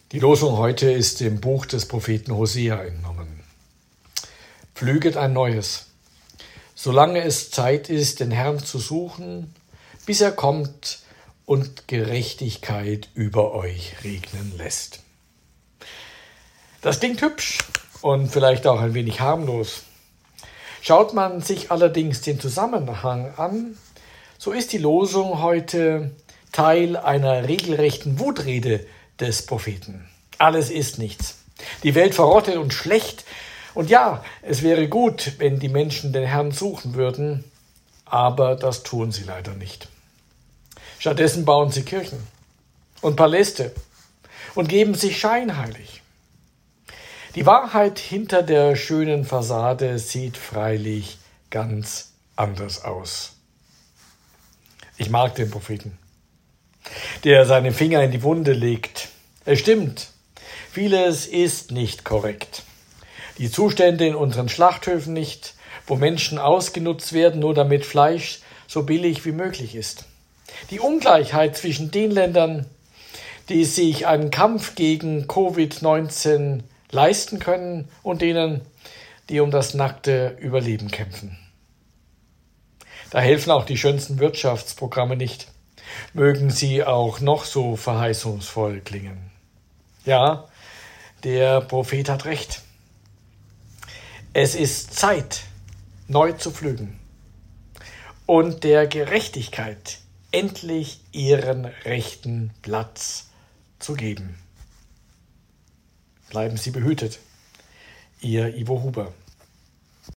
Die Losung heute ist dem Buch des Propheten Hosea entnommen. Pflüget ein neues, solange es Zeit ist, den Herrn zu suchen, bis er kommt und Gerechtigkeit über euch regnen lässt. Das klingt hübsch und vielleicht auch ein wenig harmlos. Schaut man sich allerdings den Zusammenhang an, so ist die Losung heute Teil einer regelrechten Wutrede des Propheten. Alles ist nichts. Die Welt verrottet und schlecht. Und ja, es wäre gut, wenn die Menschen den Herrn suchen würden, aber das tun sie leider nicht. Stattdessen bauen sie Kirchen und Paläste und geben sich scheinheilig. Die Wahrheit hinter der schönen Fassade sieht freilich ganz anders aus. Ich mag den Propheten, der seine Finger in die Wunde legt. Es stimmt, vieles ist nicht korrekt. Die Zustände in unseren Schlachthöfen nicht, wo Menschen ausgenutzt werden, nur damit Fleisch so billig wie möglich ist. Die Ungleichheit zwischen den Ländern, die sich einen Kampf gegen Covid-19 leisten können, und denen, die um das nackte Überleben kämpfen. Da helfen auch die schönsten Wirtschaftsprogramme nicht, mögen sie auch noch so verheißungsvoll klingen. Ja, der Prophet hat recht. Es ist Zeit, neu zu pflügen und der Gerechtigkeit endlich ihren rechten Platz zu geben. Bleiben Sie behütet. Ihr Ivo Huber.